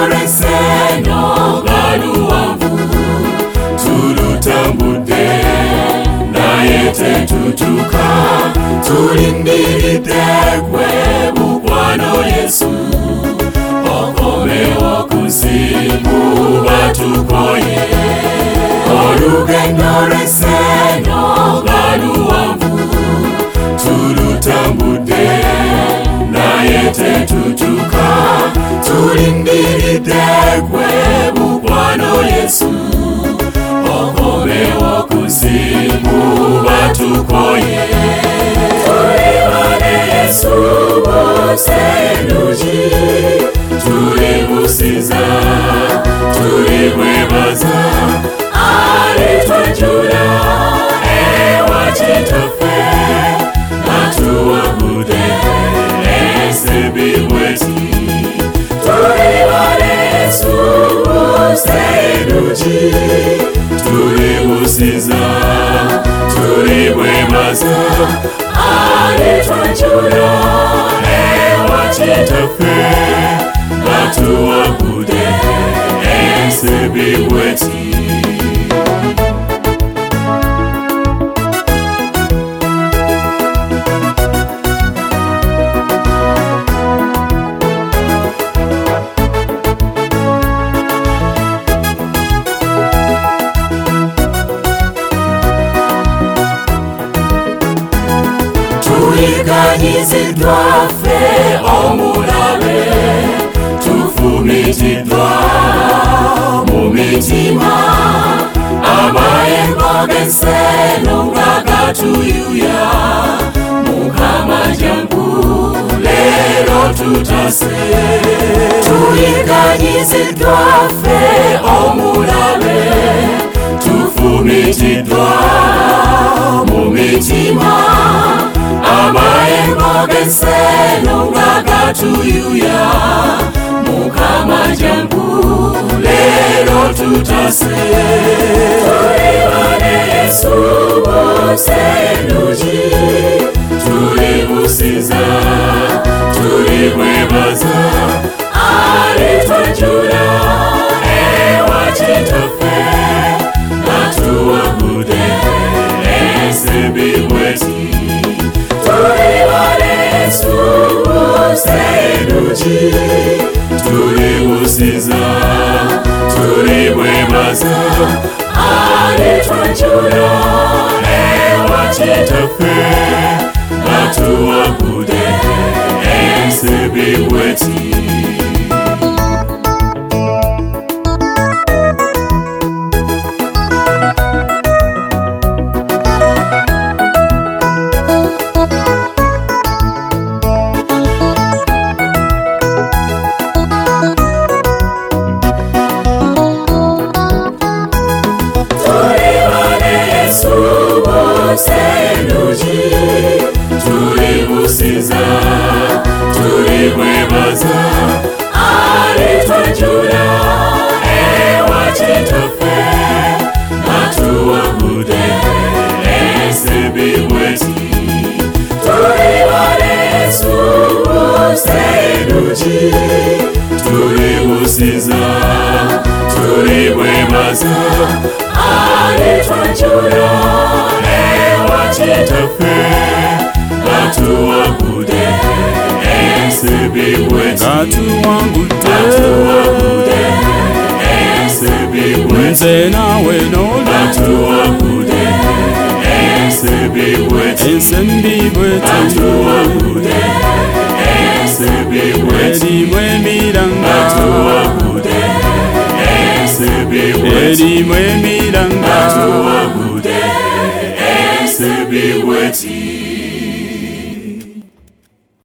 reseno galuwanvu tulutambude naye tetutuka tulindiridde gwe mukwano Yesu okomewo kuzimu batukoye olugendo reseno galuwanvu tulutambude naye tetutuka tulindiridde gwe mukwano Yesu okomewo kuzimu batukoye tulibone Yesu musenuji tulimusiza tulimwebaza alitwajula ewa kitaffe atuwabude esebimweti tulibone Yesu musenuji tulimusiza tulimwebaza alitwajula ewa kitaffe atuwabude esebimweti tuyiganyiziddwa ffe omulabe tufumitiddwa mu mitima amayengo g'enseno nga gatuyuya Mukama jangu leero tutase tuyiganyiziddwa ffe omulabe tufumitiddwa mu mitima amayengo g'enseno nga gatuyuya Mukama jangu leero tutase tulibone Yesu musenuji tulimusiza tulimwebaza alitwajula ewa kitaffe atuwabude esebimweti tulibone Yesu musenuji tulimusiza tulimwebaza alitwajula ewa kitaffe atuwabude esebimweti musenuji tulimusiza tulimwebaza alitwajula ewa kitaffe atuwabude esebimweti tulibone Yesu musenuji tulimusiza tulimwebaza alitwajula ewa kitaffe atuwabude esebimweti atuwabude esebimweti nze nawe noli atuwabude esebimweti ensembi bweti atuwabude esebimweti erimu emiranga atuwabude esebimweti erimu emiranga atuwabude esebimweti